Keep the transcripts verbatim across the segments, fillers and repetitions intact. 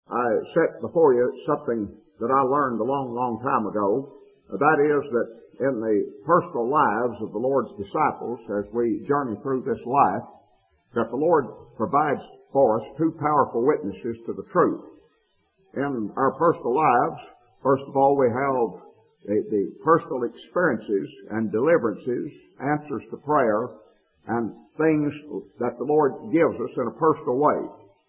I set before you something that I learned a long, long time ago. That is that in the personal lives of the Lord's disciples, as we journey through this life, that the Lord provides for us two powerful witnesses to the truth. In our personal lives, first of all, we have the, the personal experiences and deliverances, answers to prayer, and things that the Lord gives us in a personal way.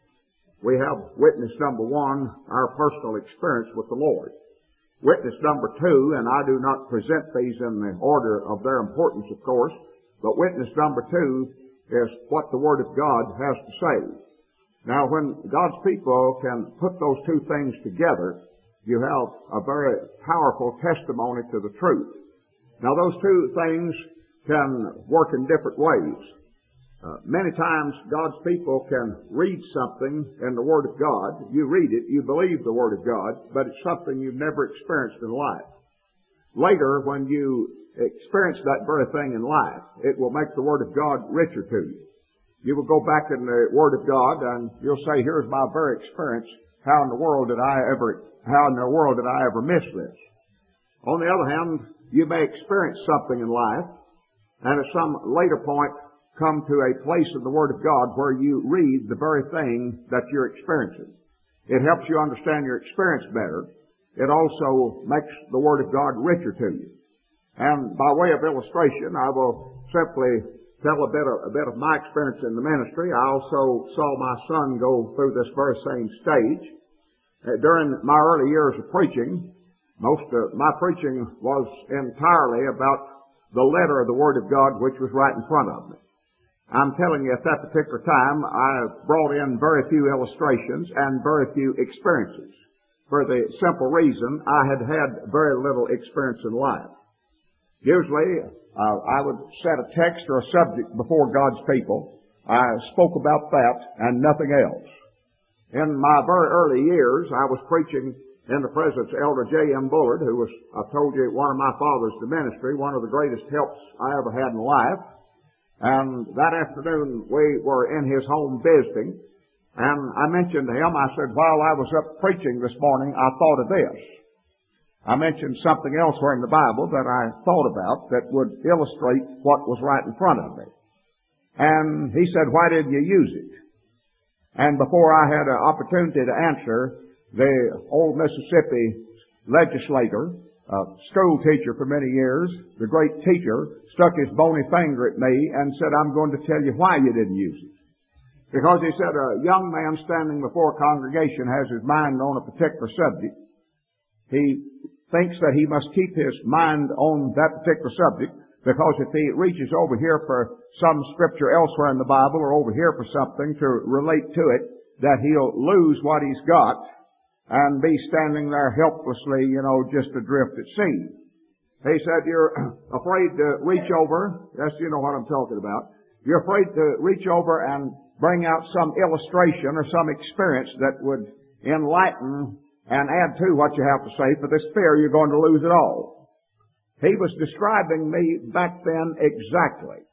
We have witness number one, our personal experience with the Lord. Witness number two, and I do not present these in the order of their importance, of course, but witness number two is what the Word of God has to say. Now, when God's people can put those two things together, you have a very powerful testimony to the truth. Now, those two things can work in different ways. Uh, many times God's people can read something in the Word of God. You read it, you believe the Word of God, but it's something you've never experienced in life. Later, when you experience that very thing in life, it will make the Word of God richer to you. You will go back in the Word of God and you'll say, here's my very experience. How in the world did I ever, how in the world did I ever miss this? On the other hand, you may experience something in life and at some later point come to a place in the Word of God where you read the very thing that you're experiencing. It helps you understand your experience better. It also makes the Word of God richer to you. And by way of illustration, I will simply tell a bit of, a bit of my experience in the ministry. I also saw my son go through this very same stage. Uh, during my early years of preaching, most of my preaching was entirely about the letter of the Word of God which was right in front of me. I'm telling you, at that particular time, I brought in very few illustrations and very few experiences. For the simple reason, I had had very little experience in life. Usually, uh, I would set a text or a subject before God's people. I spoke about that and nothing else. In my very early years, I was preaching in the presence of Elder J M Bullard, who was, I told you, one of my fathers to ministry, one of the greatest helps I ever had in life. And that afternoon, we were in his home visiting, and I mentioned to him, I said, while I was up preaching this morning, I thought of this. I mentioned something elsewhere in the Bible that I thought about that would illustrate what was right in front of me. And he said, why didn't you use it? And before I had an opportunity to answer, the old Mississippi legislator, a school teacher for many years, the great teacher, stuck his bony finger at me and said, I'm going to tell you why you didn't use it. Because he said a young man standing before a congregation has his mind on a particular subject. He thinks that he must keep his mind on that particular subject because if he reaches over here for some scripture elsewhere in the Bible or over here for something to relate to it, that he'll lose what he's got and be standing there helplessly, you know, just adrift at sea. He said, you're afraid to reach over. Yes, you know what I'm talking about. You're afraid to reach over and bring out some illustration or some experience that would enlighten and add to what you have to say. For this fear, you're going to lose it all. He was describing me back then exactly.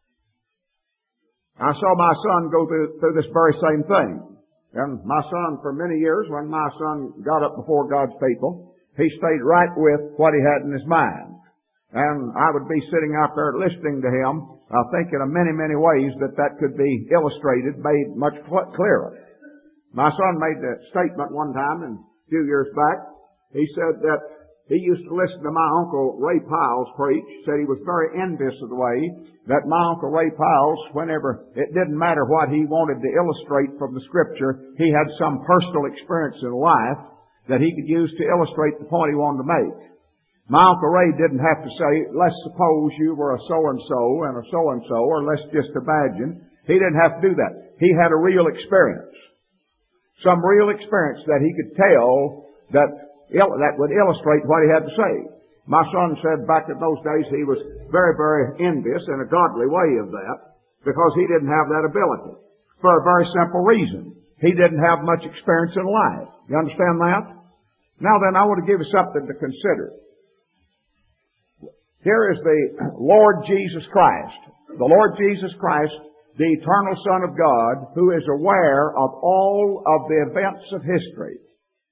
I saw my son go through, through this very same thing. And my son, for many years, when my son got up before God's people, he stayed right with what he had in his mind. And I would be sitting out there listening to him, uh, thinking of many, many ways that that could be illustrated, made much cl- clearer. My son made a statement one time, and a few years back. He said that he used to listen to my Uncle Ray Piles preach. Said he was very envious of the way that my Uncle Ray Piles, whenever it didn't matter what he wanted to illustrate from the Scripture, he had some personal experience in life that he could use to illustrate the point he wanted to make. My Uncle Ray didn't have to say, let's suppose you were a so-and-so and a so-and-so, or let's just imagine. He didn't have to do that. He had a real experience. Some real experience that he could tell that that would illustrate what he had to say. My son said back in those days he was very, very envious in a godly way of that because he didn't have that ability. For a very simple reason. He didn't have much experience in life. You understand that? Now then, I want to give you something to consider. Here is the Lord Jesus Christ. The Lord Jesus Christ, the eternal Son of God, who is aware of all of the events of history.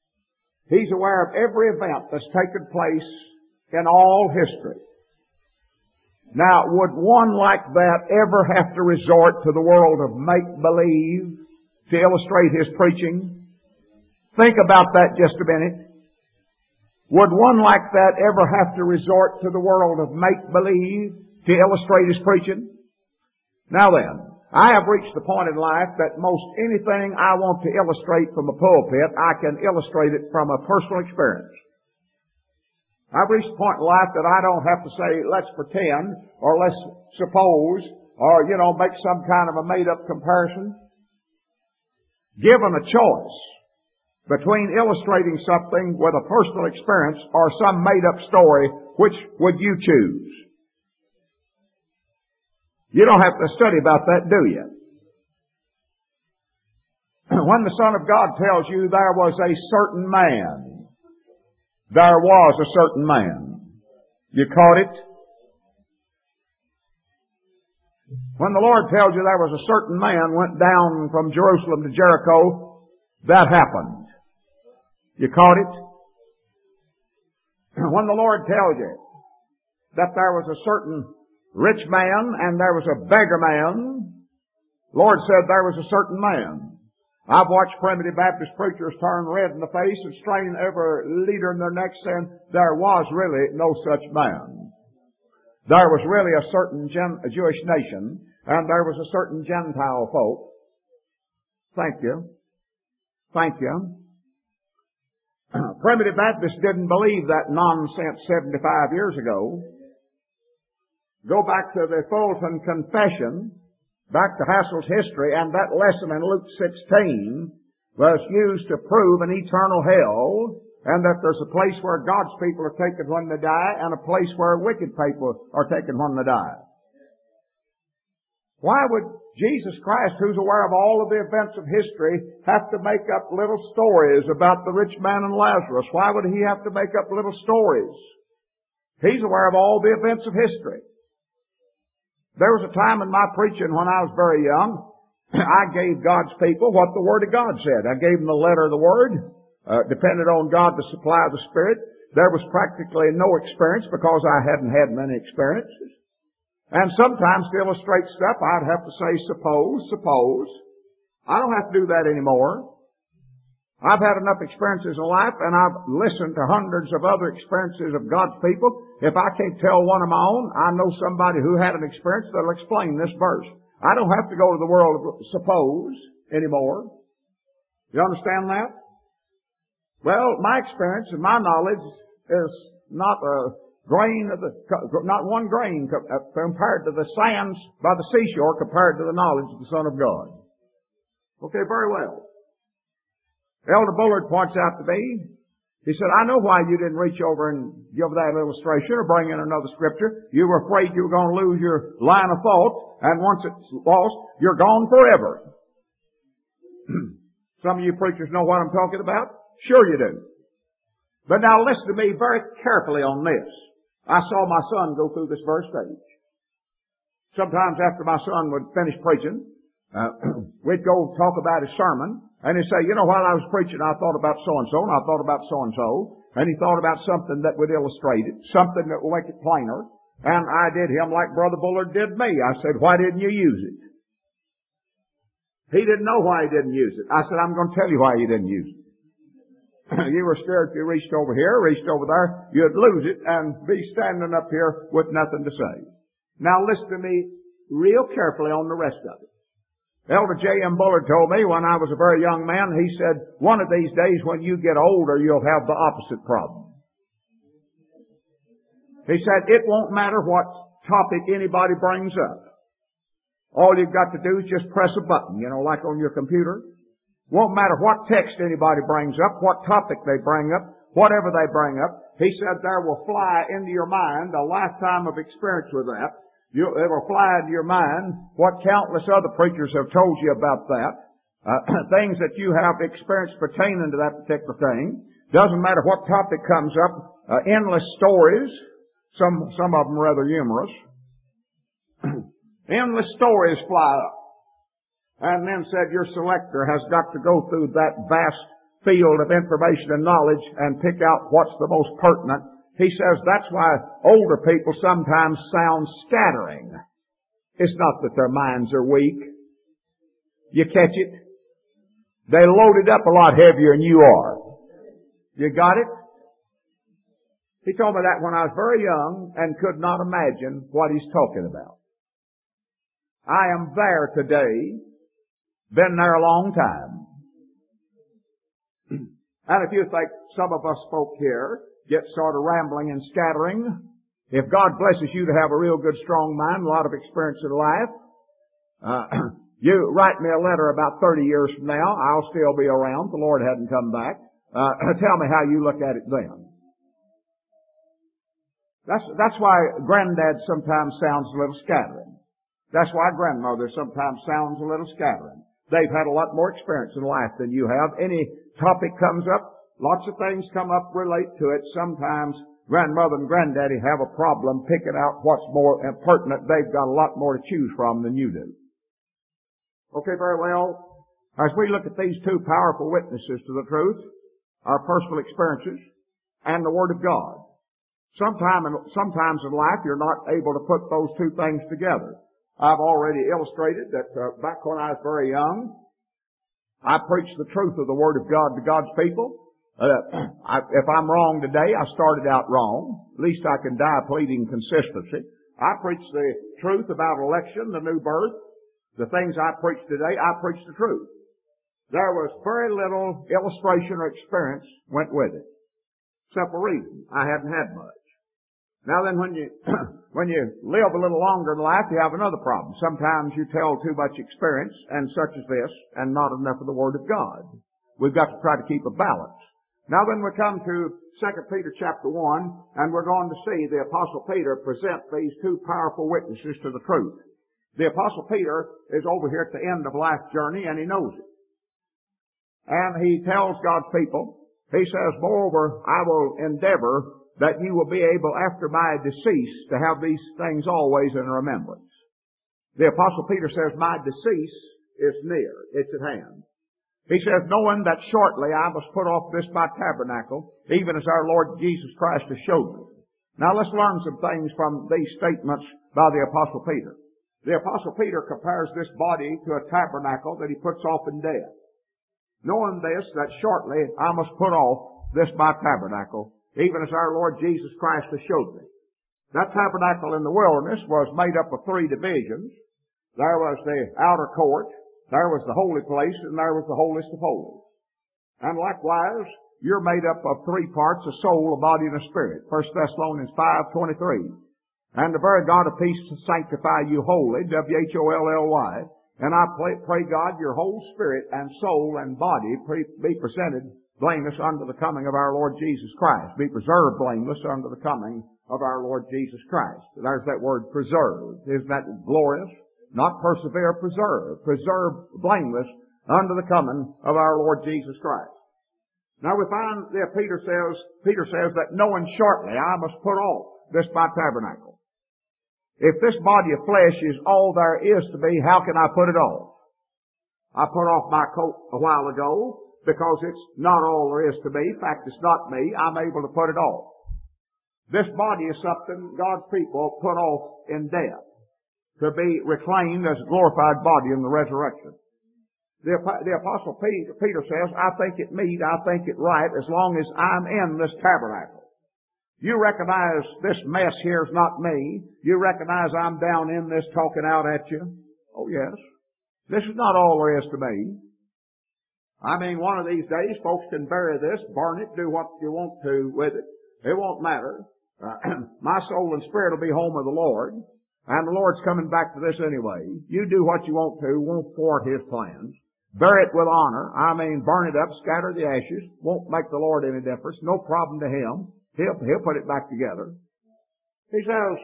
He's aware of every event that's taken place in all history. Now, would one like that ever have to resort to the world of make-believe to illustrate his preaching? Think about that just a minute. Would one like that ever have to resort to the world of make-believe to illustrate his preaching? Now then, I have reached the point in life that most anything I want to illustrate from a pulpit, I can illustrate it from a personal experience. I've reached a point in life that I don't have to say, let's pretend, or let's suppose, or, you know, make some kind of a made-up comparison. Given a choice between illustrating something with a personal experience or some made-up story, which would you choose? You don't have to study about that, do you? When the Son of God tells you there was a certain man, there was a certain man. You caught it? When the Lord tells you there was a certain man went down from Jerusalem to Jericho, that happened. You caught it? When the Lord tells you that there was a certain rich man and there was a beggar man, the Lord said there was a certain man. I've watched primitive Baptist preachers turn red in the face and strain every leader in their neck saying there was really no such man. There was really a certain Gen- a Jewish nation and there was a certain Gentile folk. Thank you. Thank you. Primitive Baptists didn't believe that nonsense seventy-five years ago. Go back to the Fulton Confession, back to Hassel's history, and that lesson in Luke sixteen was used to prove an eternal hell, and that there's a place where God's people are taken when they die, and a place where wicked people are taken when they die. Why would Jesus Christ, who's aware of all of the events of history, have to make up little stories about the rich man and Lazarus? Why would he have to make up little stories? He's aware of all the events of history. There was a time in my preaching when I was very young, I gave God's people what the Word of God said. I gave them the letter of the Word, uh, depended on God to supply the Spirit. There was practically no experience because I hadn't had many experiences. And sometimes to illustrate stuff, I'd have to say, suppose, suppose. I don't have to do that anymore. I've had enough experiences in life, and I've listened to hundreds of other experiences of God's people. If I can't tell one of my own, I know somebody who had an experience that'll explain this verse. I don't have to go to the world of suppose anymore. You understand that? Well, my experience and my knowledge is not a grain of the, not one grain compared to the sands by the seashore compared to the knowledge of the Son of God. Okay, very well. Elder Bullard points out to me, he said, I know why you didn't reach over and give that illustration or bring in another scripture. You were afraid you were going to lose your line of thought, and once it's lost, you're gone forever. Some of you preachers know what I'm talking about? Sure you do. But now listen to me very carefully on this. I saw my son go through this first stage. Sometimes after my son would finish preaching, uh, we'd go talk about his sermon, and he'd say, you know, while I was preaching, I thought about so-and-so, and I thought about so-and-so, and he thought about something that would illustrate it, something that would make it plainer, and I did him like Brother Bullard did me. I said, why didn't you use it? He didn't know why he didn't use it. I said, I'm going to tell you why you didn't use it. You were scared if you reached over here, reached over there, you'd lose it and be standing up here with nothing to say. Now listen to me real carefully on the rest of it. Elder J M Bullard told me when I was a very young man, he said, one of these days when you get older, you'll have the opposite problem. He said, it won't matter what topic anybody brings up. All you've got to do is just press a button, you know, like on your computer. Won't matter what text anybody brings up, what topic they bring up, whatever they bring up. He said there will fly into your mind a lifetime of experience with that. You, it will fly into your mind what countless other preachers have told you about that. Uh, things that you have experienced pertaining to that particular thing. Doesn't matter what topic comes up. Uh, endless stories. Some, some of them rather humorous. Endless stories fly up. And then said your selector has got to go through that vast field of information and knowledge and pick out what's the most pertinent. He says that's why older people sometimes sound scattering. It's not that their minds are weak. You catch it? They loaded up a lot heavier than you are. You got it? He told me that when I was very young and could not imagine what he's talking about. I am there today. Been there a long time. And if you think some of us folk here get sort of rambling and scattering, if God blesses you to have a real good, strong mind, a lot of experience in life, uh, you write me a letter about thirty years from now, I'll still be around. The Lord hadn't come back. Uh, tell me how you look at it then. That's, that's why Granddad sometimes sounds a little scattering. That's why Grandmother sometimes sounds a little scattering. They've had a lot more experience in life than you have. Any topic comes up, lots of things come up relate to it. Sometimes Grandmother and Granddaddy have a problem picking out what's more pertinent. They've got a lot more to choose from than you do. Okay, very well. As we look at these two powerful witnesses to the truth, our personal experiences and the Word of God, sometime in, sometimes in life you're not able to put those two things together. I've already illustrated that uh, back when I was very young, I preached the truth of the Word of God to God's people. Uh, I, if I'm wrong today, I started out wrong. At least I can die pleading consistency. I preached the truth about election, the new birth. The things I preach today, I preach the truth. There was very little illustration or experience went with it. Simple reason, I hadn't had much. Now then, when you when you live a little longer in life, you have another problem. Sometimes you tell too much experience, and such as this, and not enough of the Word of God. We've got to try to keep a balance. Now then, we come to Second Peter chapter one, and we're going to see the Apostle Peter present these two powerful witnesses to the truth. The Apostle Peter is over here at the end of life's journey, and he knows it. And he tells God's people, he says, moreover, I will endeavor that you will be able, after my decease, to have these things always in remembrance. The Apostle Peter says, my decease is near. It's at hand. He says, knowing that shortly I must put off this my tabernacle, even as our Lord Jesus Christ has showed me. Now let's learn some things from these statements by the Apostle Peter. The Apostle Peter compares this body to a tabernacle that he puts off in death. Knowing this, that shortly I must put off this my tabernacle, even as our Lord Jesus Christ has showed me. That tabernacle in the wilderness was made up of three divisions. There was the outer court, there was the holy place, and there was the holiest of holies. And likewise, you're made up of three parts, a soul, a body, and a spirit. First Thessalonians five twenty-three. And the very God of peace to sanctify you wholly, W H O L L Y. And I pray, pray God your whole spirit and soul and body pre- be presented blameless unto the coming of our Lord Jesus Christ. Be preserved blameless unto the coming of our Lord Jesus Christ. There's that word preserved. Isn't that glorious? Not persevere, preserve. Preserve blameless unto the coming of our Lord Jesus Christ. Now we find that Peter says, Peter says that knowing shortly I must put off this my tabernacle. If this body of flesh is all there is to be, how can I put it off? I put off my coat a while ago, because it's not all there is to be. In fact, it's not me. I'm able to put it off. This body is something God's people put off in death, to be reclaimed as a glorified body in the resurrection. The, the Apostle Peter, Peter says, I think it meet, I think it right, as long as I'm in this tabernacle. You recognize this mess here is not me. You recognize I'm down in this talking out at you. Oh yes. This is not all there is to me. I mean, one of these days, folks can bury this, burn it, do what you want to with it. It won't matter. Uh, my soul and spirit will be home with the Lord, and the Lord's coming back to this anyway. You do what you want to, won't thwart His plans. Bury it with honor. I mean, burn it up, scatter the ashes. Won't make the Lord any difference. No problem to Him. He'll, he'll put it back together. He says,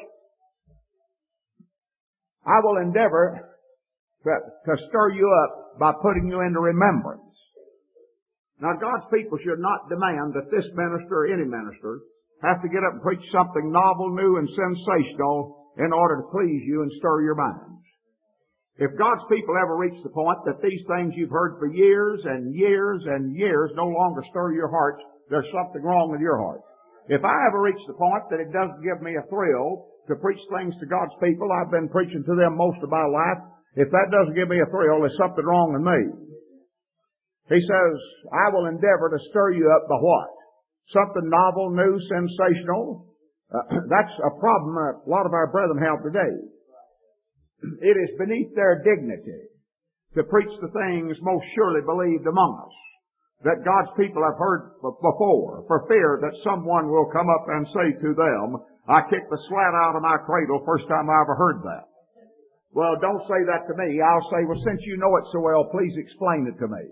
I will endeavor to, to stir you up by putting you into remembrance. Now, God's people should not demand that this minister or any minister have to get up and preach something novel, new, and sensational in order to please you and stir your minds. If God's people ever reach the point that these things you've heard for years and years and years no longer stir your hearts, there's something wrong with your heart. If I ever reach the point that it doesn't give me a thrill to preach things to God's people, I've been preaching to them most of my life. If that doesn't give me a thrill, there's something wrong with me. He says, I will endeavor to stir you up by what? Something novel, new, sensational. Uh, that's a problem that a lot of our brethren have today. It is beneath their dignity to preach the things most surely believed among us that God's people have heard before, for fear that someone will come up and say to them, I kicked the slat out of my cradle first time I ever heard that. Well, don't say that to me. I'll say, well, since you know it so well, please explain it to me.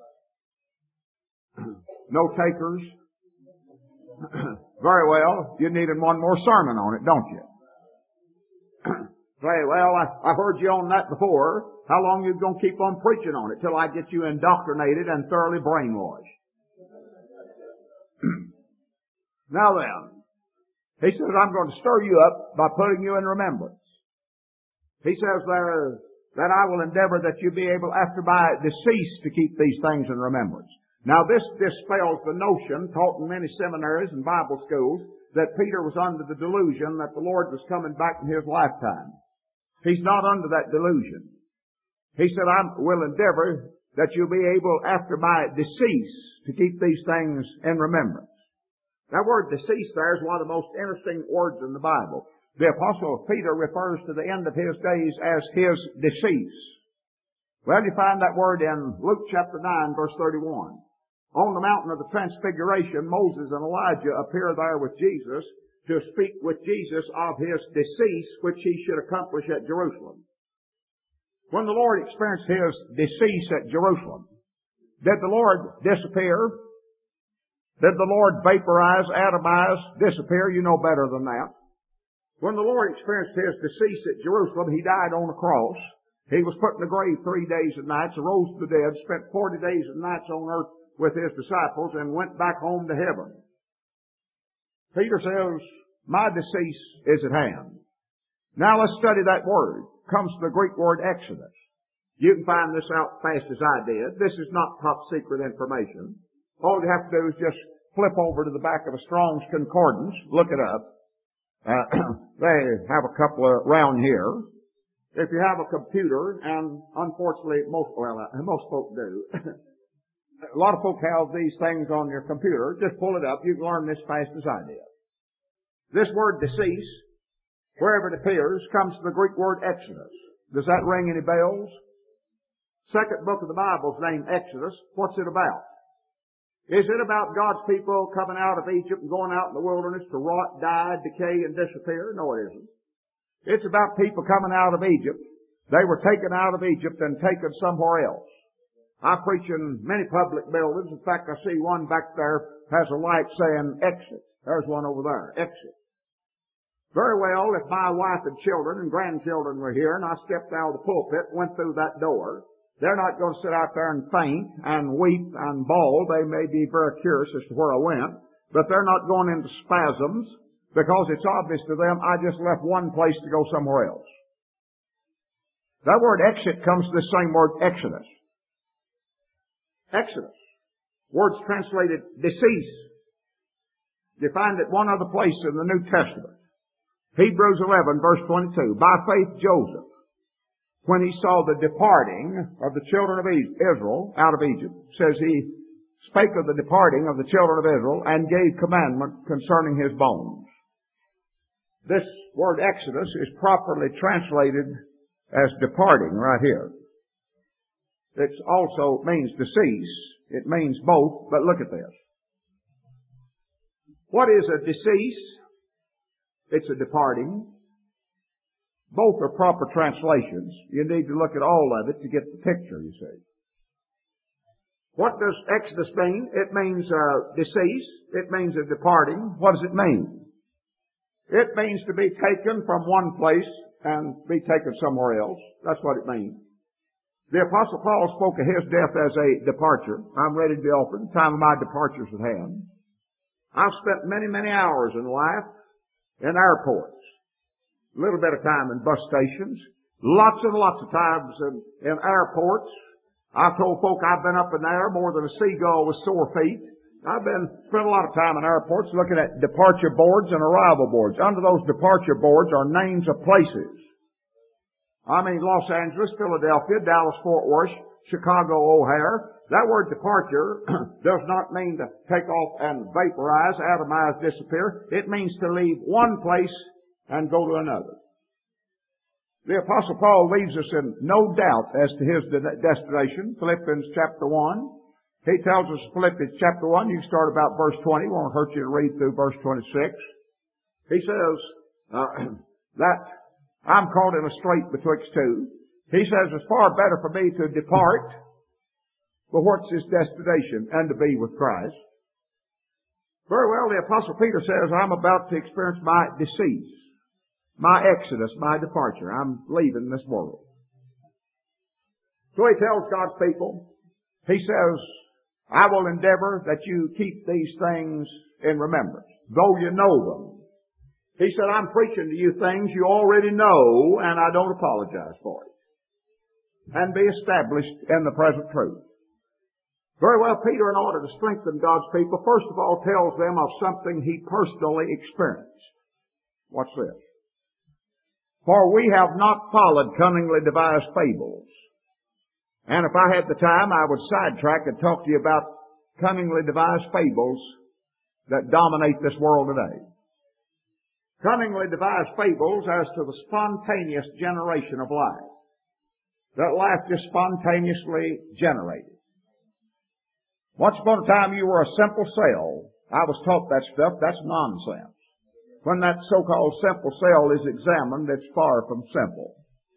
No takers? Very well. You needed one more sermon on it, don't you? Say, well, I, I've heard you on that before. How long you going to keep on preaching on it till I get you indoctrinated and thoroughly brainwashed? Now then, he says, I'm going to stir you up by putting you in remembrance. He says there that I will endeavor that you be able after my decease to keep these things in remembrance. Now this dispels the notion taught in many seminaries and Bible schools that Peter was under the delusion that the Lord was coming back in his lifetime. He's not under that delusion. He said, I will endeavor that you'll be able, after my decease, to keep these things in remembrance. That word decease there is one of the most interesting words in the Bible. The Apostle Peter refers to the end of his days as his decease. Well, you find that word in Luke chapter nine, verse thirty-one. On the mountain of the Transfiguration, Moses and Elijah appear there with Jesus to speak with Jesus of his decease, which he should accomplish at Jerusalem. When the Lord experienced his decease at Jerusalem, did the Lord disappear? Did the Lord vaporize, atomize, disappear? You know better than that. When the Lord experienced his decease at Jerusalem, he died on a cross. He was put in the grave three days and nights, arose from the dead, spent forty days and nights on earth with his disciples, and went back home to heaven. Peter says, my decease is at hand. Now let's study that word. It comes from the Greek word exodus. You can find this out fast as I did. This is not top secret information. All you have to do is just flip over to the back of a Strong's Concordance, look it up. Uh, they have a couple around here. If you have a computer, and unfortunately most, well, uh, most folk do, a lot of folk have these things on your computer. Just pull it up. You can learn this fast as I did. This word decease, wherever it appears, comes from the Greek word exodus. Does that ring any bells? Second book of the Bible is named Exodus. What's it about? Is it about God's people coming out of Egypt and going out in the wilderness to rot, die, decay, and disappear? No, it isn't. It's about people coming out of Egypt. They were taken out of Egypt and taken somewhere else. I preach in many public buildings. In fact, I see one back there has a light saying exit. There's one over there, exit. Very well, if my wife and children and grandchildren were here and I stepped out of the pulpit and went through that door, they're not going to sit out there and faint and weep and bawl. They may be very curious as to where I went, but they're not going into spasms because it's obvious to them I just left one place to go somewhere else. That word exit comes from the same word exodus. Exodus. Words translated decease. You find it one other place in the New Testament. Hebrews eleven, verse twenty-two. By faith Joseph, when he saw the departing of the children of Israel out of Egypt, says he spake of the departing of the children of Israel and gave commandment concerning his bones. This word exodus is properly translated as departing right here. It also means decease. It means both, but look at this. What is a decease? It's a departing. Both are proper translations. You need to look at all of it to get the picture, you see. What does exodus mean? It means uh, decease. It means a departing. What does it mean? It means to be taken from one place and be taken somewhere else. That's what it means. The Apostle Paul spoke of his death as a departure. I'm ready to be offered. The time of my departure is at hand. I've spent many, many hours in life in airports. A little bit of time in bus stations. A Lots and lots of times in, in airports, I've told folk I've been up in the air more than a seagull with sore feet. I've been, spent a lot of time in airports looking at departure boards and arrival boards. Under those departure boards are names of places. I mean Los Angeles, Philadelphia, Dallas, Fort Worth, Chicago, O'Hare. That word departure does not mean to take off and vaporize, atomize, disappear. It means to leave one place and go to another. The Apostle Paul leaves us in no doubt as to his destination. Philippians chapter one. He tells us in Philippians chapter one, you can start about verse twenty. Won't hurt you to read through verse twenty-six. He says uh, that I'm caught in a strait betwixt two. He says it's far better for me to depart, but what's his destination? And to be with Christ. Very well, the Apostle Peter says I'm about to experience my decease, my exodus, my departure. I'm leaving this world. So he tells God's people, he says, I will endeavor that you keep these things in remembrance, though you know them. He said, I'm preaching to you things you already know, and I don't apologize for it. And be established in the present truth. Very well, Peter, in order to strengthen God's people, first of all tells them of something he personally experienced. What's this? For we have not followed cunningly devised fables. And if I had the time, I would sidetrack and talk to you about cunningly devised fables that dominate this world today. Cunningly devised fables as to the spontaneous generation of life. That life just spontaneously generated. Once upon a time you were a simple cell. I was taught that stuff. That's nonsense. When that so-called simple cell is examined, it's far from simple.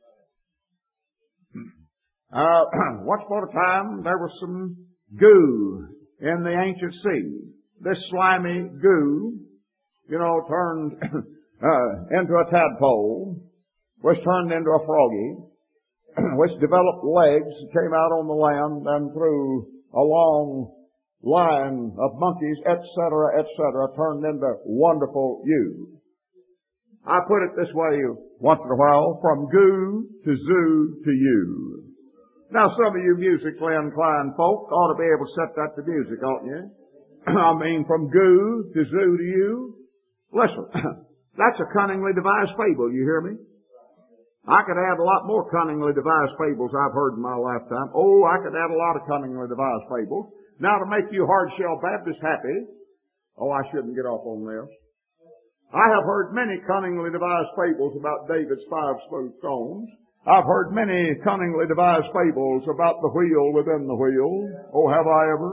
Uh, once upon a time, there was some goo in the ancient sea. This slimy goo, you know, turned uh, into a tadpole, which turned into a froggy, which developed legs, came out on the land, and through a long line of monkeys, et cetera, et cetera, turned into wonderful you. I put it this way once in a while, from goo to zoo to you. Now, some of you musically inclined folk ought to be able to set that to music, oughtn't you? I mean, from goo to zoo to you. Listen, that's a cunningly devised fable, you hear me? I could add a lot more cunningly devised fables I've heard in my lifetime. Oh, I could add a lot of cunningly devised fables. Now, to make you hard-shell Baptists happy, oh, I shouldn't get off on this. I have heard many cunningly devised fables about David's five smooth stones. I've heard many cunningly devised fables about the wheel within the wheel. Oh, have I ever?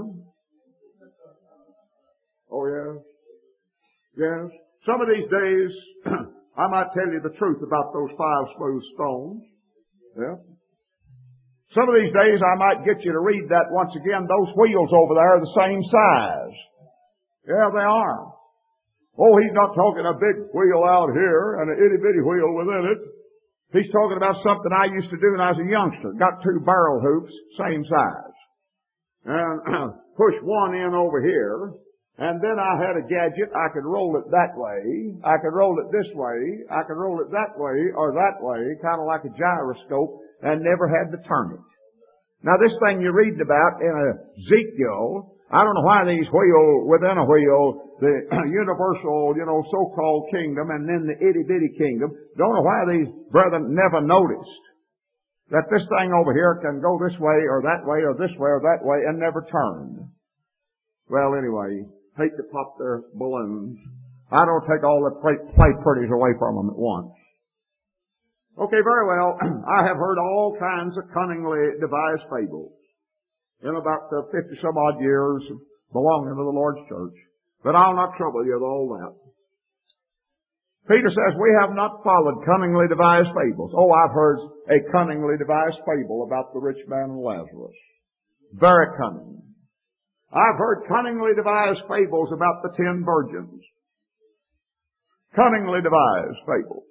Oh, yes. Yes. Some of these days, I might tell you the truth about those five smooth stones. Yeah. Some of these days, I might get you to read that once again. Those wheels over there are the same size. Yeah, they are. Oh, he's not talking a big wheel out here and an itty-bitty wheel within it. He's talking about something I used to do when I was a youngster. Got two barrel hoops, same size. And push one in over here. And then I had a gadget. I could roll it that way. I could roll it this way. I could roll it that way or that way, kind of like a gyroscope, and never had to turn it. Now, this thing you're reading about in Ezekiel, I don't know why these wheel within a wheel, the universal, you know, so-called kingdom and then the itty-bitty kingdom, don't know why these brethren never noticed that this thing over here can go this way or that way or this way or that way and never turn. Well, anyway, hate to pop their balloons. I don't take all the play pretties away from them at once. Okay, very well. I have heard all kinds of cunningly devised fables in about the fifty some odd years belonging to the Lord's church. But I'll not trouble you with all that. Peter says, we have not followed cunningly devised fables. Oh, I've heard a cunningly devised fable about the rich man and Lazarus. Very cunning. I've heard cunningly devised fables about the ten virgins. Cunningly devised fables.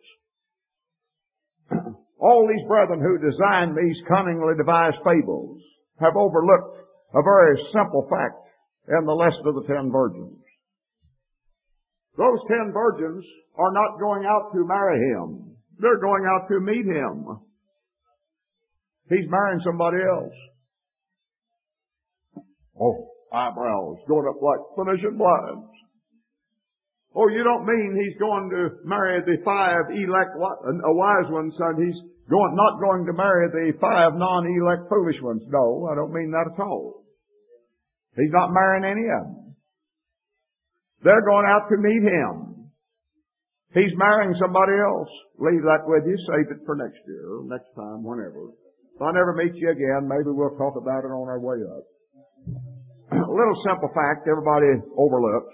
All these brethren who designed these cunningly devised fables have overlooked a very simple fact in the lesson of the ten virgins. Those ten virgins are not going out to marry him. They're going out to meet him. He's marrying somebody else. Oh, eyebrows going up like Phoenician blinds. Oh, you don't mean he's going to marry the five elect, a wise ones, son. He's going, not going to marry the five non-elect foolish ones. No, I don't mean that at all. He's not marrying any of them. They're going out to meet him. He's marrying somebody else. Leave that with you. Save it for next year, next time, whenever. If I never meet you again, maybe we'll talk about it on our way up. A little simple fact everybody overlooks.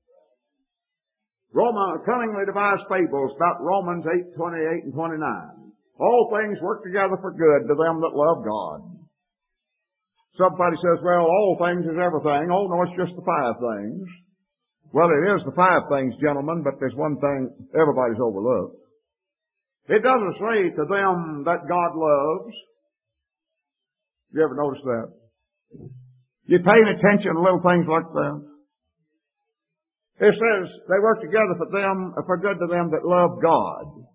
Roma, cunningly devised fables about Romans eight, twenty-eight and twenty-nine. All things work together for good to them that love God. Somebody says, well, all things is everything. Oh, no, it's just the five things. Well, it is the five things, gentlemen, but there's one thing everybody's overlooked. It doesn't say to them that God loves. You ever notice that? You paying attention to little things like that? It says they work together for them, for good to them that love God.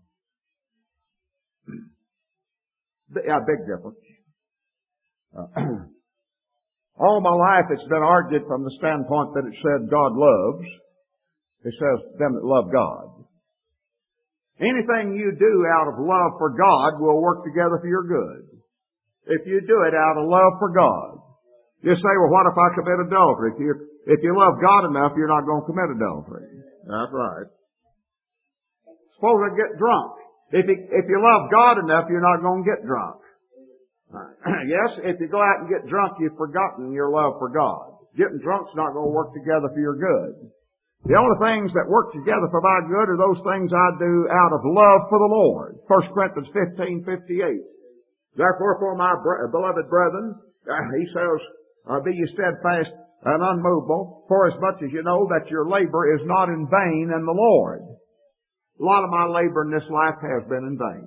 Yeah, big difference. Uh, all my life it's been argued from the standpoint that it said God loves. It says them that love God. Anything you do out of love for God will work together for your good. If you do it out of love for God. You say, well, what if I commit adultery? If you, if you love God enough, you're not going to commit adultery. That's right. Suppose I get drunk. If you, if you love God enough, you're not going to get drunk. Yes, if you go out and get drunk, you've forgotten your love for God. Getting drunk's not going to work together for your good. The only things that work together for my good are those things I do out of love for the Lord. First Corinthians fifteen fifty-eight. Therefore, for my beloved brethren, he says, Uh, be ye steadfast and unmovable, for as much as you know that your labor is not in vain in the Lord. A lot of my labor in this life has been in vain.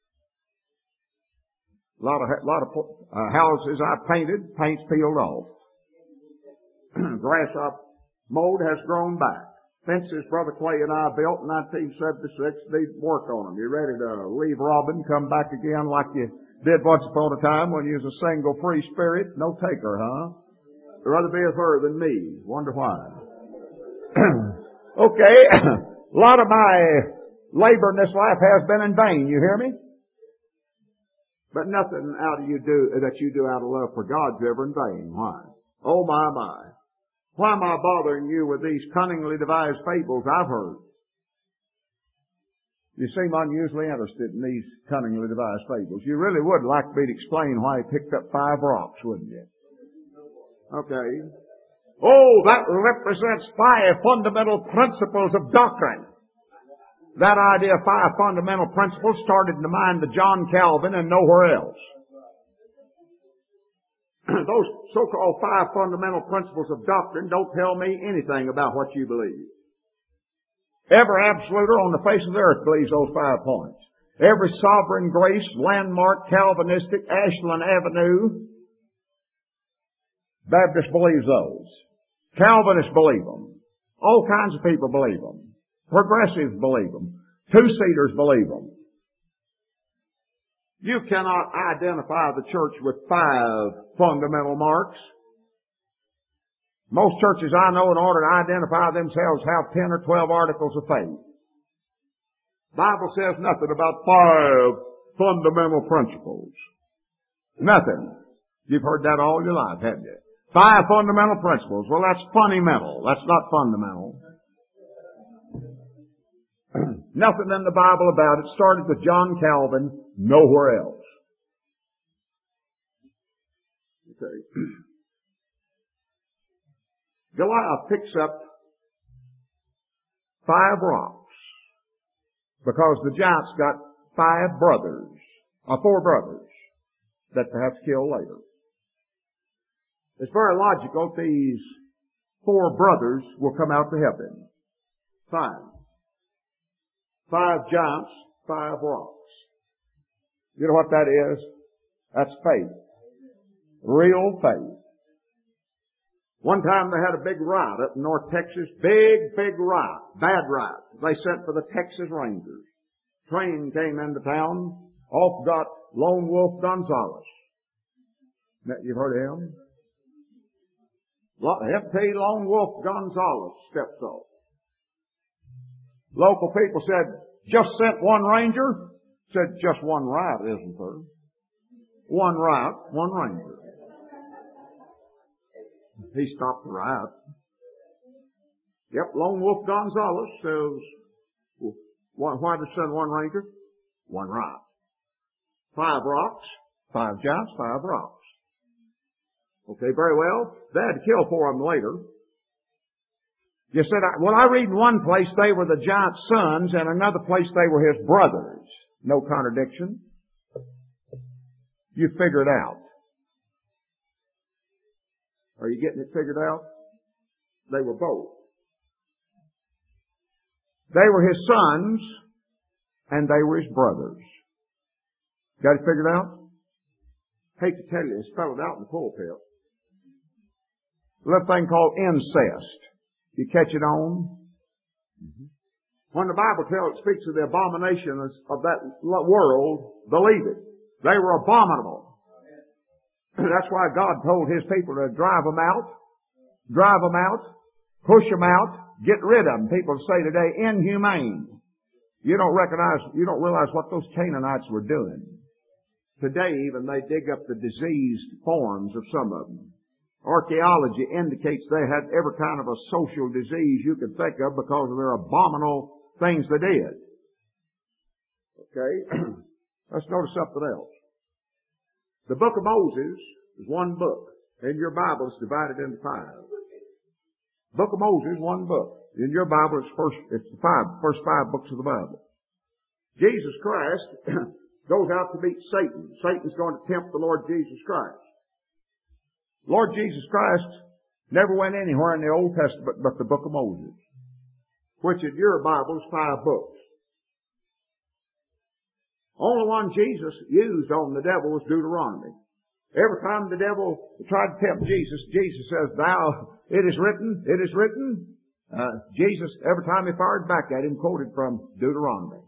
A lot of, a lot of uh, houses I painted, paint's peeled off. Grass I mowed has grown back. Fences Brother Clay and I built in nineteen seventy-six, need work on them. You ready to leave Robin, come back again like you did once upon a time when you was a single free spirit? No taker, huh? I'd rather be with her than me. Wonder why. Okay. A lot of my labor in this life has been in vain. You hear me? But nothing out of you do, that you do out of love for God's ever in vain. Why? Oh my, my. Why am I bothering you with these cunningly devised fables I've heard? You seem unusually interested in these cunningly devised fables. You really would like me to explain why he picked up five rocks, wouldn't you? Okay. Oh, that represents five fundamental principles of doctrine. That idea of five fundamental principles started in the mind of John Calvin and nowhere else. Those so-called five fundamental principles of doctrine don't tell me anything about what you believe. Every absoluter on the face of the earth believes those five points. Every sovereign grace, landmark, Calvinistic, Ashland Avenue, Baptist believes those. Calvinists believe them. All kinds of people believe them. Progressives believe them. Two-seaters believe them. You cannot identify the church with five fundamental marks. Most churches I know, in order to identify themselves, have ten or twelve articles of faith. The Bible says nothing about five fundamental principles. Nothing. You've heard that all your life, haven't you? Five fundamental principles. Well, that's fundamental. That's not fundamental. Nothing in the Bible about it. Started with John Calvin, nowhere else. Okay. Goliath picks up five rocks because the giant's got five brothers, or four brothers, that perhaps kill later. It's very logical these four brothers will come out to help him. Five. Five giants, five rocks. You know what that is? That's faith. Real faith. One time they had a big riot up in North Texas. Big, big riot. Bad riot. They sent for the Texas Rangers. Train came into town. Off got Lone Wolf Gonzalez. You've heard of him? F T Lone Wolf Gonzalez steps off. Local people said, just sent one ranger. Said, just one riot, isn't there? One riot, one ranger. He stopped the riot. Yep, Lone Wolf Gonzalez says, well, why did send one ranger? One riot. Five rocks, five giants, five rocks. Okay, very well. They had to kill four of them later. You said, well, I read in one place they were the giant's sons, and another place they were his brothers. No contradiction. You figure it out. Are you getting it figured out? They were both. They were his sons, and they were his brothers. Got it figured out? Hate to tell you, they spelled it out in the pulpit. A little thing called incest. You catch it on? Mm-hmm. When the Bible tells, it speaks of the abominations of that world, believe it. They were abominable. That's why God told His people to drive them out, drive them out, push them out, get rid of them. People say today, inhumane. You don't recognize, you don't realize what those Canaanites were doing. Today even they dig up the diseased forms of some of them. Archaeology indicates they had every kind of a social disease you could think of because of their abominable things they did. Okay? Let's notice something else. The book of Moses is one book. In your Bible, it's divided into five. Book of Moses, one book. In your Bible, it's first, it's the five, first five books of the Bible. Jesus Christ goes out to meet Satan. Satan's going to tempt the Lord Jesus Christ. Lord Jesus Christ never went anywhere in the Old Testament but the book of Moses, which in your Bible is five books. Only one Jesus used on the devil was Deuteronomy. Every time the devil tried to tempt Jesus, Jesus says, thou, it is written, it is written. Uh, Jesus, every time he fired back at him, quoted from Deuteronomy.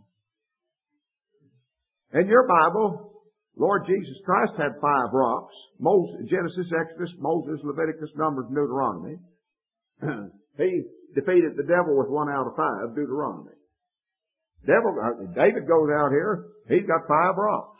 In your Bible, Lord Jesus Christ had five rocks. Moses, Genesis, Exodus, Moses, Leviticus, Numbers, and Deuteronomy. He defeated the devil with one out of five, Deuteronomy. Devil, uh, David goes out here, he's got five rocks.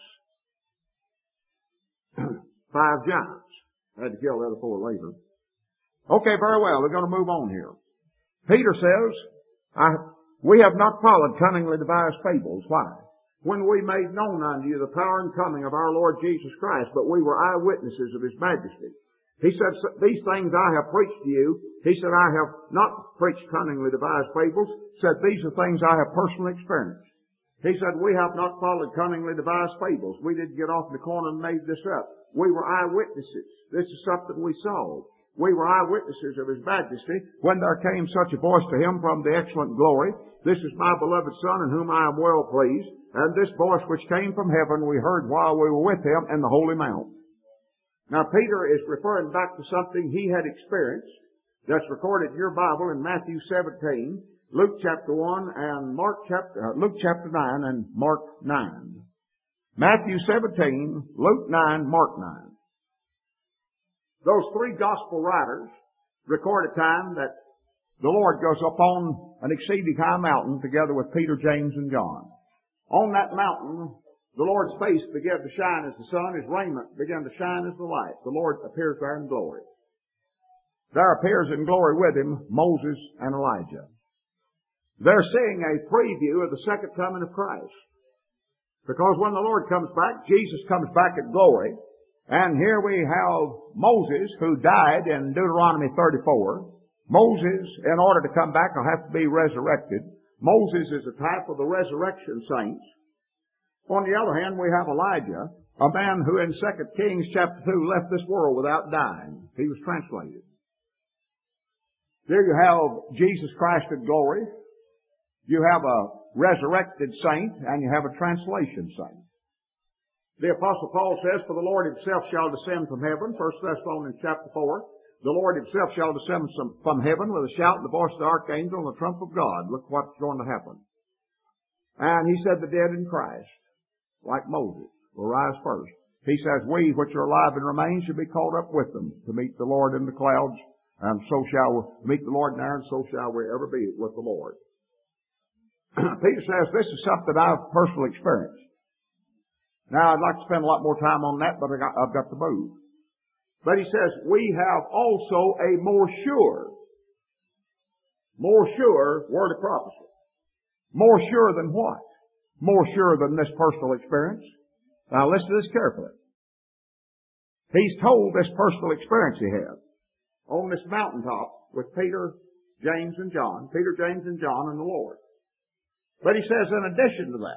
Five giants. Had to kill the other four later. Okay, very well. We're going to move on here. Peter says, I, we have not followed cunningly devised fables. Why? When we made known unto you the power and coming of our Lord Jesus Christ, but we were eyewitnesses of His majesty. He said, these things I have preached to you. He said, I have not preached cunningly devised fables. Said, these are things I have personally experienced. He said, we have not followed cunningly devised fables. We didn't get off in the corner and made this up. We were eyewitnesses. This is something we saw. We were eyewitnesses of His majesty when there came such a voice to Him from the excellent glory. This is my beloved Son in whom I am well pleased. And this voice which came from heaven we heard while we were with Him in the holy mount. Now Peter is referring back to something he had experienced that's recorded in your Bible in Matthew seventeen, Luke chapter one, and Mark chapter, uh, Luke chapter nine and Mark nine. Matthew seventeen, Luke nine, Mark nine. Those three gospel writers record a time that the Lord goes up on an exceeding high mountain together with Peter, James, and John. On that mountain, the Lord's face began to shine as the sun, His raiment began to shine as the light. The Lord appears there in glory. There appears in glory with Him Moses and Elijah. They're seeing a preview of the second coming of Christ. Because when the Lord comes back, Jesus comes back in glory. And here we have Moses, who died in Deuteronomy thirty-four. Moses, in order to come back, will have to be resurrected. Moses is a type of the resurrection saints. On the other hand, we have Elijah, a man who in Second Kings chapter two left this world without dying. He was translated. There you have Jesus Christ in glory. You have a resurrected saint, and you have a translation saint. The Apostle Paul says, for the Lord Himself shall descend from heaven, First Thessalonians chapter four. The Lord Himself shall descend from heaven with a shout and the voice of the archangel and the trump of God. Look what's going to happen. And he said the dead in Christ, like Moses, will rise first. He says, we which are alive and remain shall be caught up with them to meet the Lord in the clouds, and so shall we meet the Lord in air, and so shall we ever be with the Lord. Peter says, this is something I've personally experienced. Now, I'd like to spend a lot more time on that, but I got, I've got to move. But he says, we have also a more sure, more sure word of prophecy. More sure than what? More sure than this personal experience. Now listen to this carefully. He's told this personal experience he had on this mountaintop with Peter, James, and John. Peter, James, and John and the Lord. But he says in addition to that,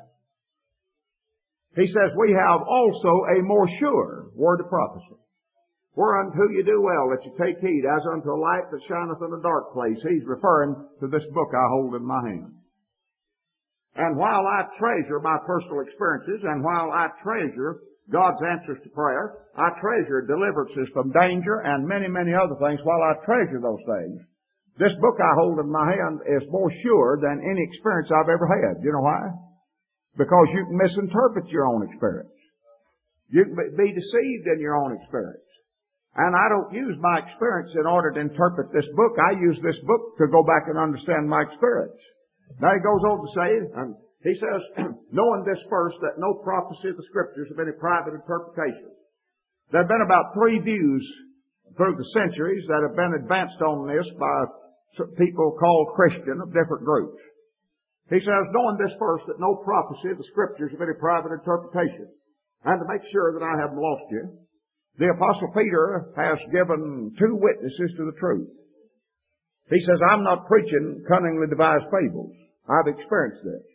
he says we have also a more sure word of prophecy. Whereunto you do well that you take heed as unto a light that shineth in a dark place. He's referring to this book I hold in my hand. And while I treasure my personal experiences, and while I treasure God's answers to prayer, I treasure deliverances from danger and many, many other things, while I treasure those things, this book I hold in my hand is more sure than any experience I've ever had. You know why? Because you can misinterpret your own experience. You can be deceived in your own experience. And I don't use my experience in order to interpret this book. I use this book to go back and understand my experience. Now he goes on to say, and he says, knowing this first, that no prophecy of the Scriptures of any private interpretation. There have been about three views through the centuries that have been advanced on this by people called Christian of different groups. He says, knowing this first, that no prophecy of the Scriptures of any private interpretation. And to make sure that I haven't lost you, the Apostle Peter has given two witnesses to the truth. He says, I'm not preaching cunningly devised fables. I've experienced this.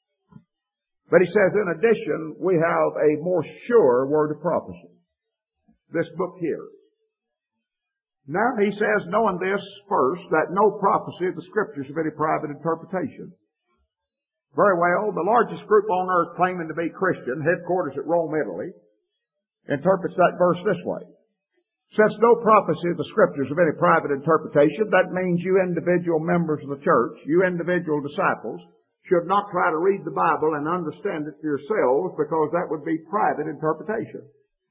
But he says, in addition, we have a more sure word of prophecy. This book here. Now he says, knowing this first, that no prophecy of the Scriptures of any private interpretation. Very well, the largest group on earth claiming to be Christian, headquarters at Rome, Italy, interprets that verse this way. Since no prophecy of the Scriptures of any private interpretation, that means you individual members of the church, you individual disciples, should not try to read the Bible and understand it for yourselves, because that would be private interpretation.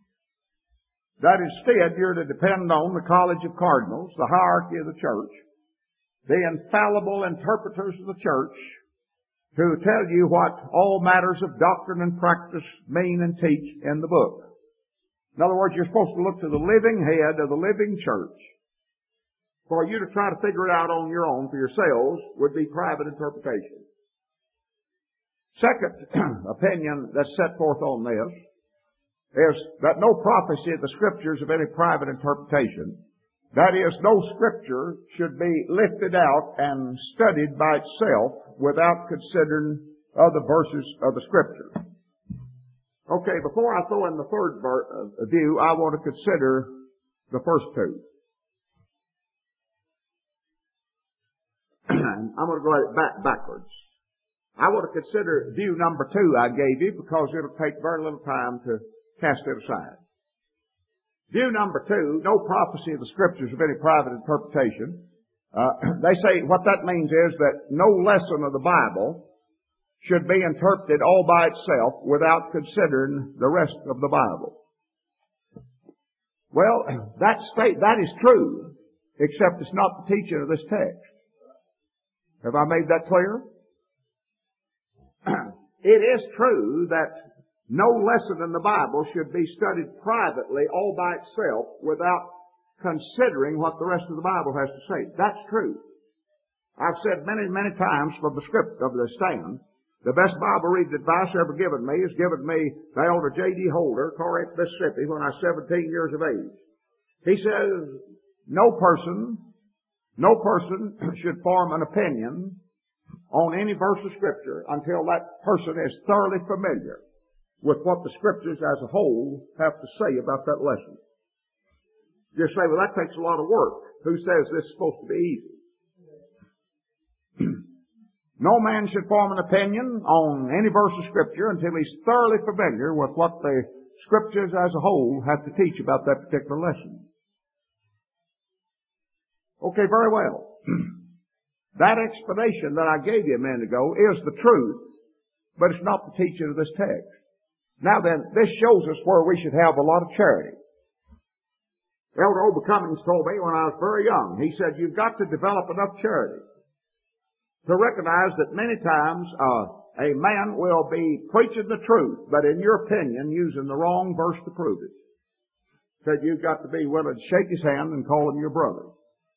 That instead, you're to depend on the College of Cardinals, the hierarchy of the church, the infallible interpreters of the church, to tell you what all matters of doctrine and practice mean and teach in the book. In other words, you're supposed to look to the living head of the living church. For you to try to figure it out on your own for yourselves would be private interpretation. Second opinion that's set forth on this is that no prophecy of the Scriptures of any private interpretation, that is, no Scripture should be lifted out and studied by itself without considering other verses of the Scripture. Okay, before I throw in the third view, I want to consider the first two. I'm going to go at it back, backwards. I want to consider view number two I gave you, because it'll take very little time to cast it aside. View number two, no prophecy of the Scriptures of any private interpretation. Uh, they say what that means is that no lesson of the Bible should be interpreted all by itself without considering the rest of the Bible. Well, that state, that is true, except it's not the teaching of this text. Have I made that clear? It is true that no lesson in the Bible should be studied privately all by itself without considering what the rest of the Bible has to say. That's true. I've said many, many times from the script of the stand, the best Bible reading advice ever given me is given me by Elder J D Holder, Corinth, Mississippi, when I was seventeen years of age. He says, no person, no person should form an opinion on any verse of Scripture until that person is thoroughly familiar with what the Scriptures as a whole have to say about that lesson. You say, well, that takes a lot of work. Who says this is supposed to be easy? No man should form an opinion on any verse of Scripture until he's thoroughly familiar with what the Scriptures as a whole have to teach about that particular lesson. Okay, very well. That explanation that I gave you a minute ago is the truth, but it's not the teaching of this text. Now then, this shows us where we should have a lot of charity. Elder Ober Cummings told me when I was very young, he said, you've got to develop enough charity to recognize that many times uh, a man will be preaching the truth, but in your opinion, using the wrong verse to prove it. Said you've got to be willing to shake his hand and call him your brother.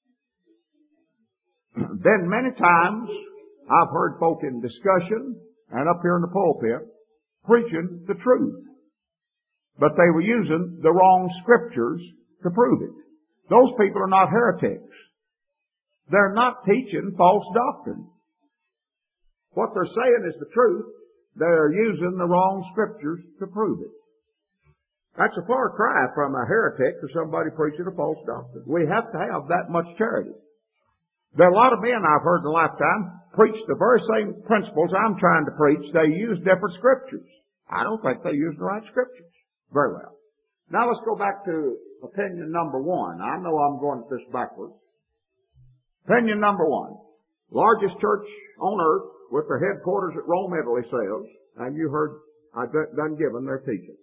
Then many times, I've heard folk in discussion and up here in the pulpit preaching the truth, but they were using the wrong scriptures to prove it. Those people are not heretics. They're not teaching false doctrine. What they're saying is the truth. They're using the wrong scriptures to prove it. That's a far cry from a heretic or somebody preaching a false doctrine. We have to have that much charity. There are a lot of men I've heard in a lifetime preach the very same principles I'm trying to preach. They use different scriptures. I don't think they use the right scriptures. Very well. Now let's go back to opinion number one. I know I'm going at this backwards. Opinion number one. Largest church on earth with their headquarters at Rome, Italy says, and you heard I've done given their teaching,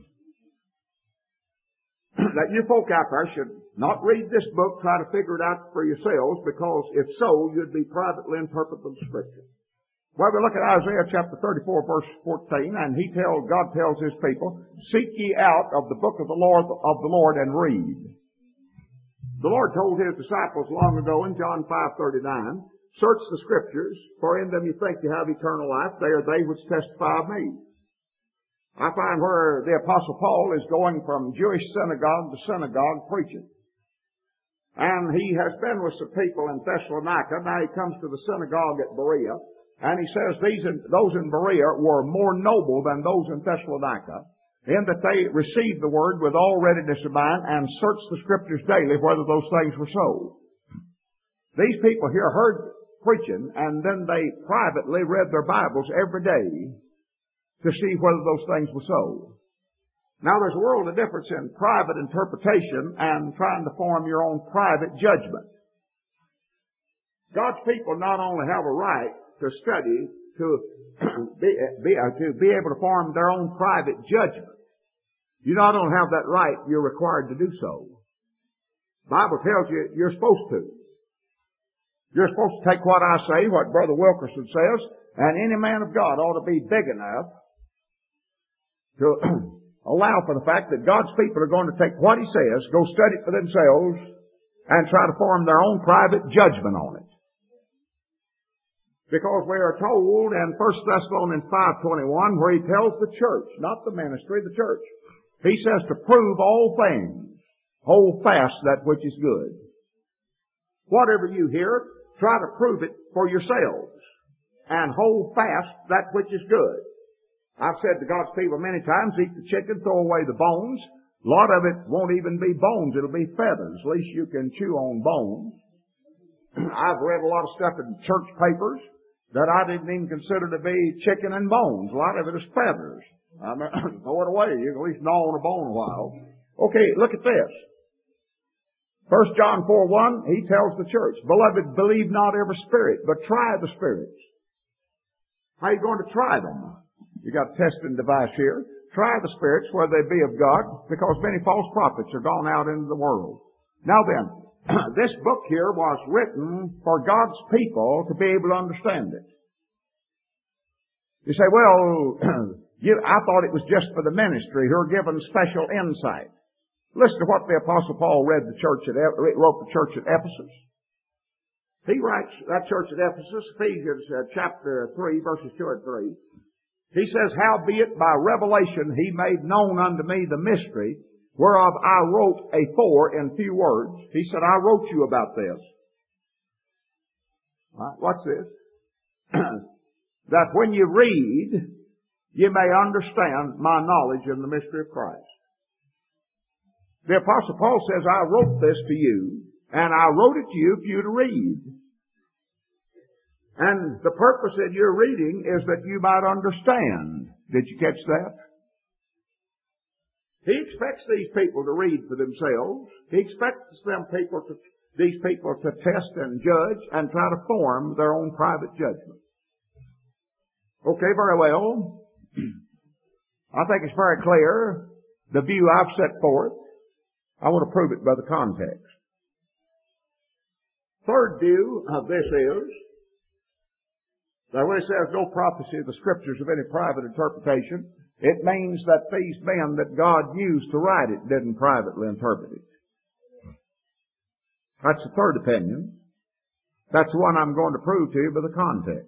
that you folk out there should not read this book, try to figure it out for yourselves, because if so, you'd be privately interpreting the Scripture. Well, we look at Isaiah chapter thirty-four, verse fourteen, and he tells, God tells his people, seek ye out of the book of the Lord, of the Lord and read. The Lord told his disciples long ago in John five thirty-nine, search the Scriptures, for in them you think you have eternal life. They are they which testify of me. I find where the Apostle Paul is going from Jewish synagogue to synagogue preaching. And he has been with some people in Thessalonica. Now he comes to the synagogue at Berea. And he says these in, those in Berea were more noble than those in Thessalonica, in that they received the word with all readiness of mind and searched the Scriptures daily whether those things were so. These people here heard preaching, and then they privately read their Bibles every day to see whether those things were so. Now there's a world of difference in private interpretation and trying to form your own private judgment. God's people not only have a right to study, to be, be, uh, to be able to form their own private judgment. You not only have that right, you're required to do so. The Bible tells you you're supposed to. You're supposed to take what I say, what Brother Wilkerson says, and any man of God ought to be big enough to allow for the fact that God's people are going to take what he says, go study it for themselves, and try to form their own private judgment on it. Because we are told in First Thessalonians five twenty-one, where he tells the church, not the ministry, the church, he says to prove all things, hold fast that which is good. Whatever you hear, try to prove it for yourselves, and hold fast that which is good. I've said to God's people many times, eat the chicken, throw away the bones. A lot of it won't even be bones, it'll be feathers. At least you can chew on bones. I've read a lot of stuff in church papers that I didn't even consider to be chicken and bones. A lot of it is feathers. I mean, throw it away. You can at least gnaw on a bone a while. Okay, look at this. First John four one, he tells the church, beloved, believe not every spirit, but try the spirits. How are you going to try them? You got a testing device here. Try the spirits, whether they be of God, because many false prophets are gone out into the world. Now then, this book here was written for God's people to be able to understand it. You say, well, you, I thought it was just for the ministry who are given special insight. Listen to what the Apostle Paul read the church at, wrote the church at Ephesus. He writes that church at Ephesus, Ephesians uh, chapter three, verses two and three. He says, howbeit by revelation he made known unto me the mystery, whereof I wrote afore in few words. He said, I wrote you about this. Right, what's this? That when you read, you may understand my knowledge in the mystery of Christ. The Apostle Paul says, I wrote this to you, and I wrote it to you for you to read. And the purpose in your reading is that you might understand. Did you catch that? He expects these people to read for themselves. He expects them people to, these people to test and judge and try to form their own private judgment. Okay, very well. I think it's very clear, the view I've set forth. I want to prove it by the context. Third view of this is that when it says no prophecy of the Scriptures of any private interpretation, it means that these men that God used to write it didn't privately interpret it. That's the third opinion. That's the one I'm going to prove to you by the context.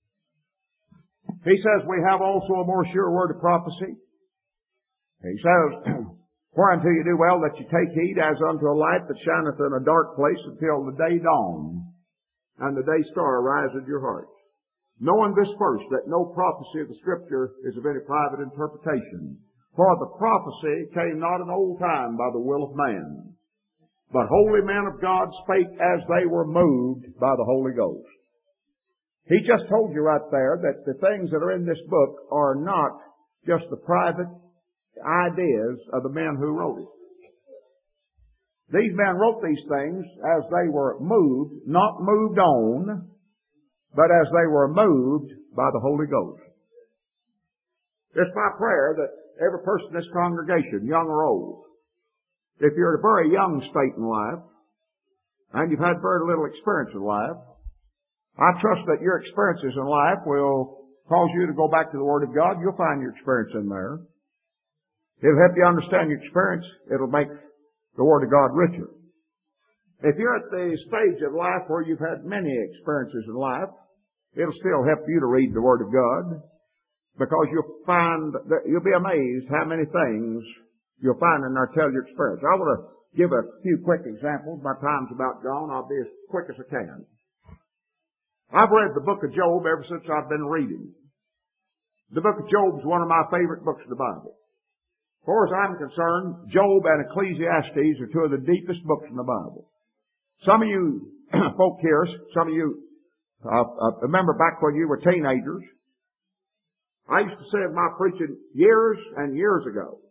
He says we have also a more sure word of prophecy. He says, whereunto you do well that you take heed as unto a light that shineth in a dark place until the day dawn and the day star arise in your hearts. Knowing this first, that no prophecy of the Scripture is of any private interpretation. For the prophecy came not in old time by the will of man, but holy men of God spake as they were moved by the Holy Ghost. He just told you right there that the things that are in this book are not just the private ideas of the men who wrote it. These men wrote these things as they were moved, not moved on, but as they were moved by the Holy Ghost. It's my prayer that every person in this congregation, young or old, if you're at a very young state in life, and you've had very little experience in life, I trust that your experiences in life will cause you to go back to the Word of God. You'll find your experience in there. It'll help you understand your experience. It'll make the Word of God richer. If you're at the stage of life where you've had many experiences in life, it'll still help you to read the Word of God, because you'll find that you'll be amazed how many things you'll find in there tell your experience. I want to give a few quick examples. My time's about gone. I'll be as quick as I can. I've read the book of Job ever since I've been reading. The book of Job is one of my favorite books of the Bible. As far as I'm concerned, Job and Ecclesiastes are two of the deepest books in the Bible. Some of you folk here, some of you uh, uh, remember back when you were teenagers, I used to say in my preaching years and years ago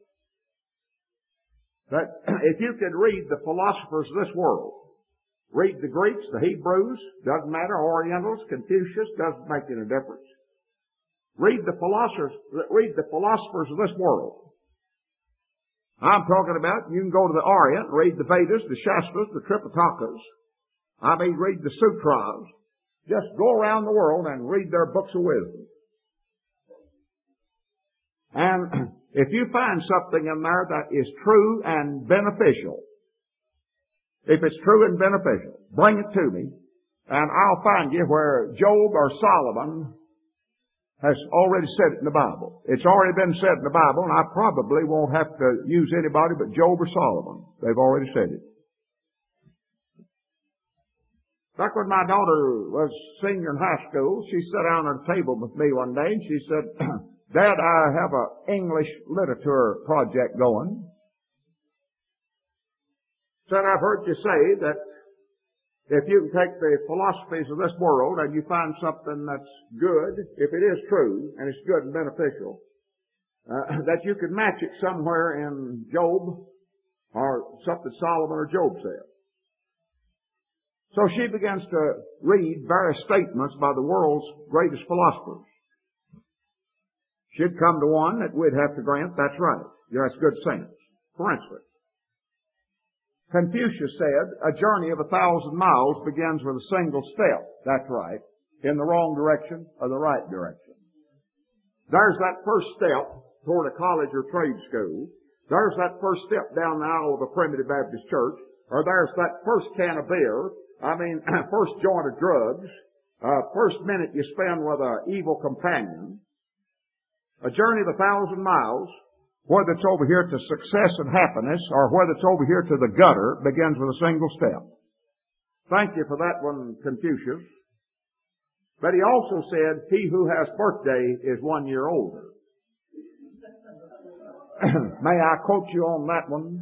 that if you could read the philosophers of this world, read the Greeks, the Hebrews, doesn't matter, Orientals, Confucius, doesn't make any difference. Read the philosophers, read the philosophers of this world. I'm talking about, you can go to the Orient, read the Vedas, the Shastras, the Tripitakas. I mean, read the Sutras. Just go around the world and read their books of wisdom. And if you find something in there that is true and beneficial, if it's true and beneficial, bring it to me, and I'll find you where Job or Solomon has already said it in the Bible. It's already been said in the Bible, and I probably won't have to use anybody but Job or Solomon. They've already said it. Back when my daughter was senior in high school, she sat down at a table with me one day, and she said, Dad, I have an English literature project going. Said, I've heard you say that if you can take the philosophies of this world and you find something that's good, if it is true and it's good and beneficial, uh, that you could match it somewhere in Job or something Solomon or Job said. So she begins to read various statements by the world's greatest philosophers. She'd come to one that we'd have to grant, that's right. Yeah, that's good sense. For instance, Confucius said, a journey of a thousand miles begins with a single step. That's right. In the wrong direction or the right direction. There's that first step toward a college or trade school. There's that first step down the aisle of a primitive Baptist church. Or there's that first can of beer. I mean, first joint of drugs. Uh, first minute you spend with an evil companion. A journey of a thousand miles, whether it's over here to success and happiness or whether it's over here to the gutter, begins with a single step. Thank you for that one, Confucius. But he also said, he who has birthday is one year older. May I quote you on that one?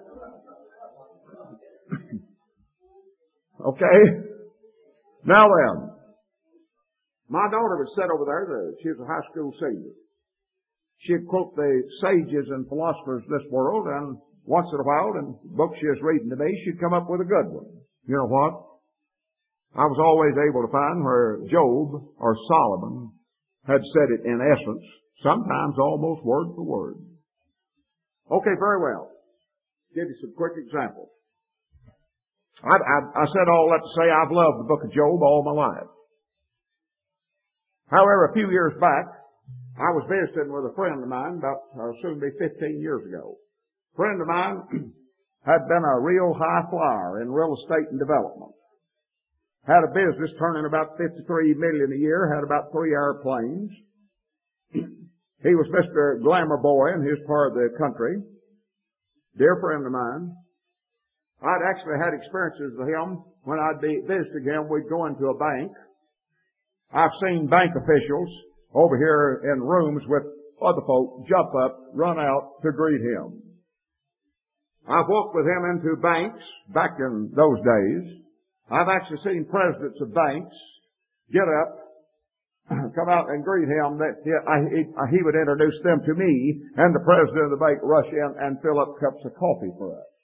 Okay. Now then, my daughter would sit over there. She was a high school senior. She'd quote the sages and philosophers of this world, and once in a while, in books she was reading to me, she'd come up with a good one. You know what? I was always able to find where Job or Solomon had said it in essence, sometimes almost word for word. Okay, very well. Give you some quick examples. I, I, I said all that to say I've loved the book of Job all my life. However, a few years back, I was visiting with a friend of mine about uh, soon to be fifteen years ago. A friend of mine had been a real high flyer in real estate and development. Had a business turning about fifty-three million dollars a year, had about three airplanes. He was Mister Glamour Boy in his part of the country. Dear friend of mine. I'd actually had experiences with him when I'd be visiting him. We'd go into a bank. I've seen bank officials over here in rooms with other folk jump up, run out to greet him. I've walked with him into banks back in those days. I've actually seen presidents of banks get up, come out and greet him. That he, I, he, he would introduce them to me, and the president of the bank rush in and fill up cups of coffee for us.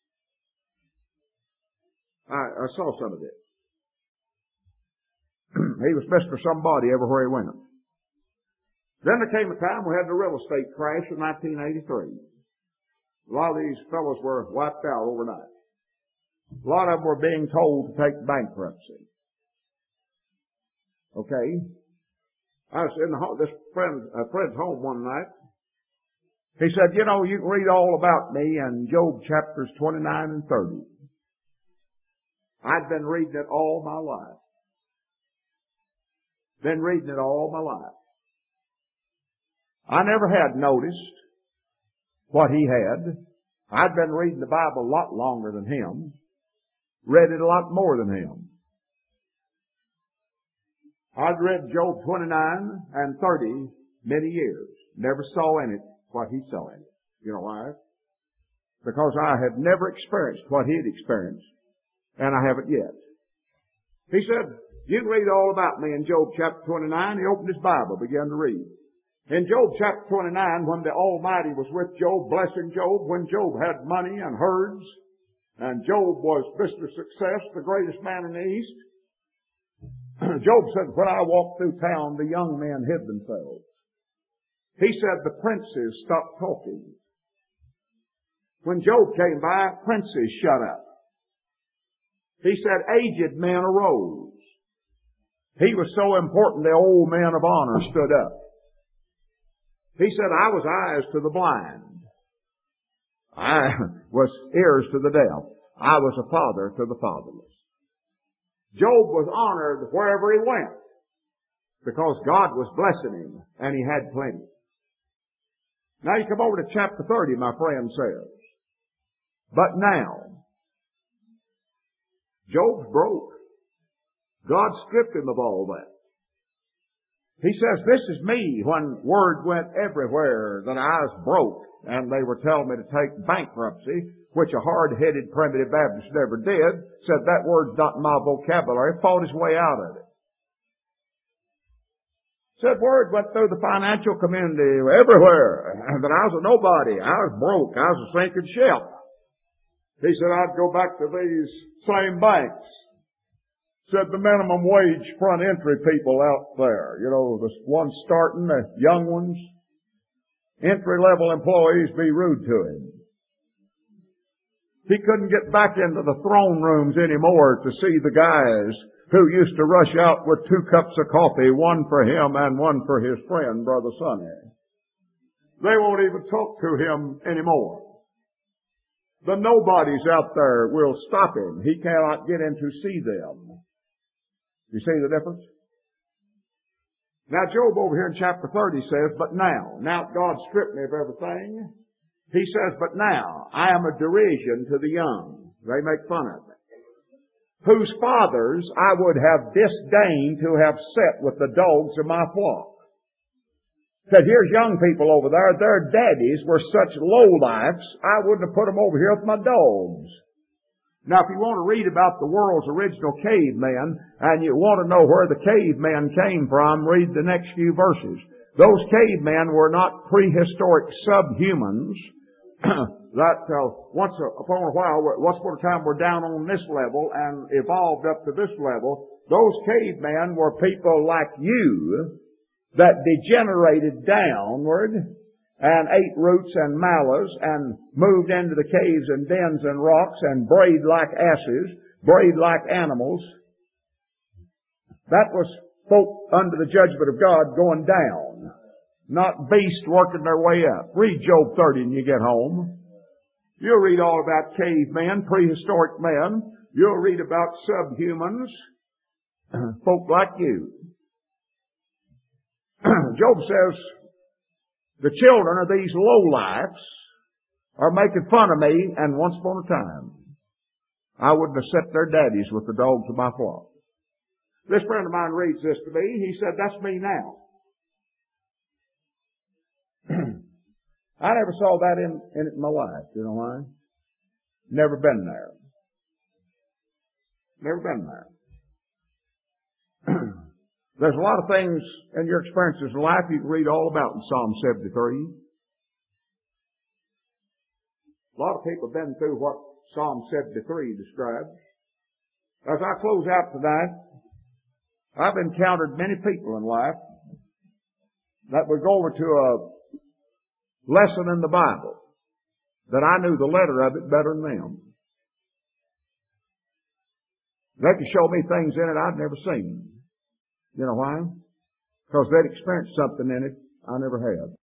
I, I saw some of this. He was Mister Somebody everywhere he went. Then there came a time we had the real estate crash in nineteen eighty-three. A lot of these fellows were wiped out overnight. A lot of them were being told to take bankruptcy. Okay? I was in the home, this friend, a friend's home one night. He said, you know, you can read all about me in Job chapters twenty-nine and thirty. I'd been reading it all my life. Been reading it all my life. I never had noticed what he had. I'd been reading the Bible a lot longer than him. Read it a lot more than him. I'd read Job twenty-nine and thirty many years. Never saw in it what he saw in it. You know why? Because I had never experienced what he had experienced. And I haven't yet. He said, you can read all about me in Job chapter twenty-nine. He opened his Bible, began to read. In Job chapter twenty-nine, when the Almighty was with Job, blessing Job, when Job had money and herds, and Job was Mister Success, the greatest man in the East, Job said, when I walked through town, the young men hid themselves. He said, the princes stopped talking. When Job came by, princes shut up. He said, aged men arose. He was so important, the old men of honor stood up. He said, I was eyes to the blind. I was ears to the deaf. I was a father to the fatherless. Job was honored wherever he went because God was blessing him and he had plenty. Now you come over to chapter thirty, my friend says. But now, Job's broke. God stripped him of all that. He says, this is me when word went everywhere that I was broke and they were telling me to take bankruptcy, which a hard-headed primitive Baptist never did, said that word's not in my vocabulary, fought his way out of it. Said word went through the financial community everywhere that I was a nobody. I was broke. I was a sinking ship. He said, I'd go back to these same banks. Said the minimum wage front entry people out there, you know, the ones starting, the young ones, entry-level employees be rude to him. He couldn't get back into the throne rooms anymore to see the guys who used to rush out with two cups of coffee, one for him and one for his friend, Brother Sonny. They won't even talk to him anymore. The nobodies out there will stop him. He cannot get in to see them. You see the difference? Now Job over here in chapter thirty says, but now, now God stripped me of everything. He says, but now I am a derision to the young. They make fun of me. Whose fathers I would have disdained to have set with the dogs of my flock. Said, here's young people over there. Their daddies were such lowlifes, I wouldn't have put them over here with my dogs. Now, if you want to read about the world's original cavemen, and you want to know where the cavemen came from, read the next few verses. Those cavemen were not prehistoric subhumans that uh, once upon a while, once upon a time were down on this level and evolved up to this level. Those cavemen were people like you that degenerated downward and ate roots and mallows and moved into the caves and dens and rocks and brayed like asses, brayed like animals. That was folk under the judgment of God going down, not beasts working their way up. Read Job thirty when you get home. You'll read all about cavemen, prehistoric men. You'll read about subhumans, folk like you. Job says, the children of these lowlifes are making fun of me, and once upon a time, I wouldn't have set their daddies with the dogs of my flock. This friend of mine reads this to me. He said, that's me now. I never saw that in, in my life. You know why? Never been there. Never been there. There's a lot of things in your experiences in life you can read all about in Psalm seventy-three. A lot of people have been through what Psalm seventy-three describes. As I close out tonight, I've encountered many people in life that would go over to a lesson in the Bible that I knew the letter of it better than them. They could show me things in it I'd never seen. You know why? Because they'd experienced something in it I never had.